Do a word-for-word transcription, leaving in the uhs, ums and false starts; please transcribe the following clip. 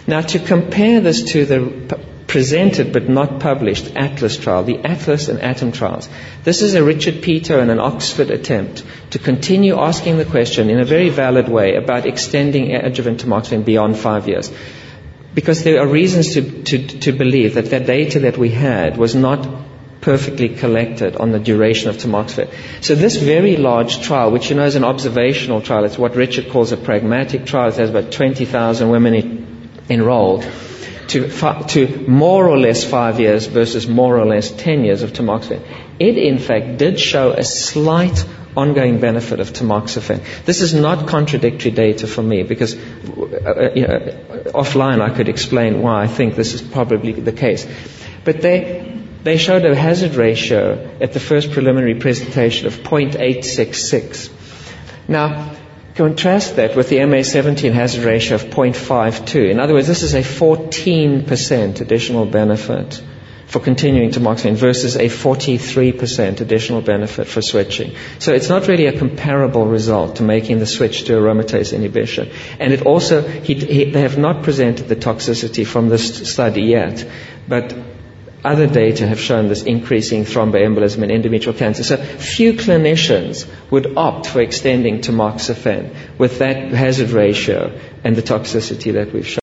Now, to compare this to the p- presented but not published ATLAS trial, the ATLAS and ATOM trials, this is a Richard Peto and an Oxford attempt to continue asking the question in a very valid way about extending adjuvant tamoxifen beyond five years. Because there are reasons to, to, to believe that the data that we had was not perfectly collected on the duration of tamoxifen. So this very large trial, which you know is an observational trial, it's what Richard calls a pragmatic trial. It has about twenty thousand women enrolled to, to more or less five years versus more or less ten years of tamoxifen. It, in fact, did show a slight ongoing benefit of tamoxifen. This is not contradictory data for me, because uh, you know, offline I could explain why I think this is probably the case. But they they showed a hazard ratio at the first preliminary presentation of zero point eight six six. Now, contrast that with the M A seventeen hazard ratio of zero point five two. In other words, this is a fourteen percent additional benefit for continuing tamoxifen versus a forty-three percent additional benefit for switching. So it's not really a comparable result to making the switch to aromatase inhibition. And it also, he, he, they have not presented the toxicity from this study yet, but other data have shown this increasing thromboembolism in endometrial cancer. So few clinicians would opt for extending tamoxifen with that hazard ratio and the toxicity that we've shown.